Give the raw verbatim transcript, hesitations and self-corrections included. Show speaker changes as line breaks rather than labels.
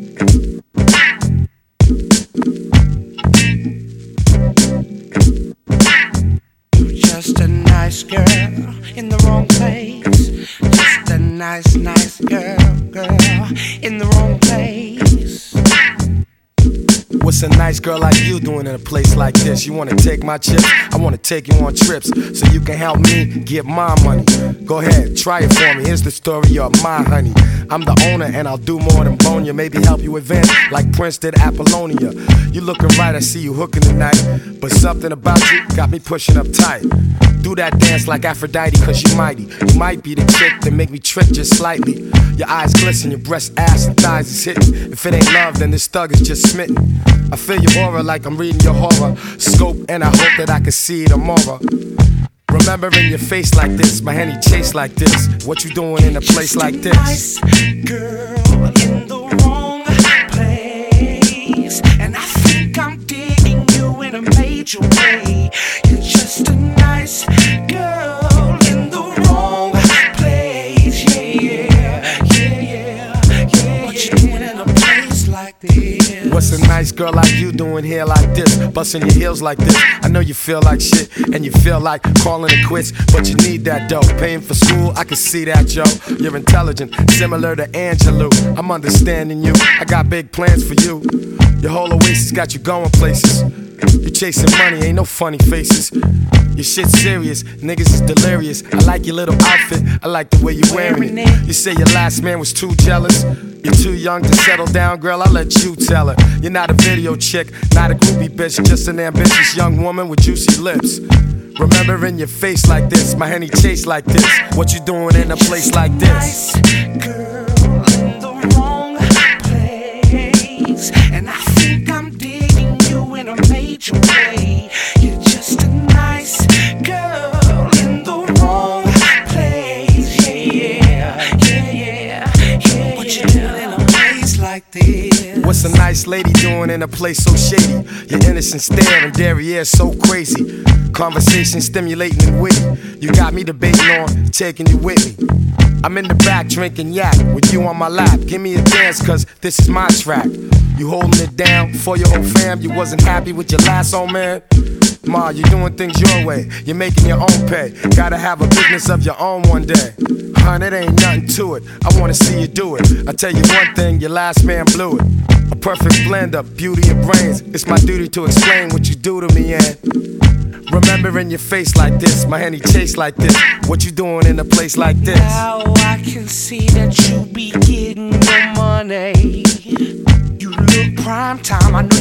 Just a nice girl in the wrong place. Just a nice, nice girl, girl in the wrong place.
What's a nice girl like you doing in a place like this? You wanna take my chips? I wanna take you on trips so you can help me get my money. Go ahead, try it for me. Here's the story of my honey. I'm the owner and I'll do more than bone you. Maybe help you advance like Prince did Apollonia. You looking right, I see you hooking tonight. But something about you got me pushing up tight. Do that dance like Aphrodite, cause you mighty. You might be the chick that make me trick just slightly. Your eyes glisten, your breast, ass, and thighs is hitting. If it ain't love, then this thug is just smitten. I feel your aura like I'm reading your horror scope, and I hope that I can see tomorrow. Remembering your face like this, my Henny chase like this. What you doing in a place like this?
Nice girl in the wrong place, and I think I'm digging you in a major way. You're just a nice girl in the wrong place. Yeah, yeah, yeah, yeah, yeah. What you doing in a place like this?
What's a nice girl like you doing here like this? Busting your heels like this. I know you feel like shit and you feel like calling it quits, but you need that dough. Paying for school, I can see that, Joe. You're intelligent, similar to Angelou. I'm understanding you. I got big plans for you. Your whole oasis got you going places. You chasing money, ain't no funny faces. Your shit's serious, niggas is delirious. I like your little outfit, I like the way you're wearing it. You say your last man was too jealous. You're too young to settle down, girl, I'll let you tell it. You're not a video chick, not a groupie bitch, just an ambitious young woman with juicy lips. Remembering your face like this, my Henny chase like this. What you doing in a place like this?
Nice girl in the wrong place, and I think I'm digging you in a major way. You're just a nice girl in the wrong place. Yeah, yeah, yeah, yeah, yeah. What you doing in a place like this?
What's a nice lady doing in a place so shady? Your innocent stare and derriere so crazy. Conversation stimulating and witty. You got me debating on taking you with me. I'm in the back drinking yak with you on my lap. Give me a dance cause this is my track. You holding it down for your whole fam. You wasn't happy with your last old man. Ma, you're doing things your way. You're making your own pay. Gotta have a business of your own one day. Hun, it ain't nothing to it. I wanna see you do it. I tell you one thing, your last man blew it. A perfect blend of beauty and brains. It's my duty to explain what you do to me, and remembering your face like this, my Henny chase like this. What you doing in a place like this?
Now I can see that you be getting your money. You look prime time, I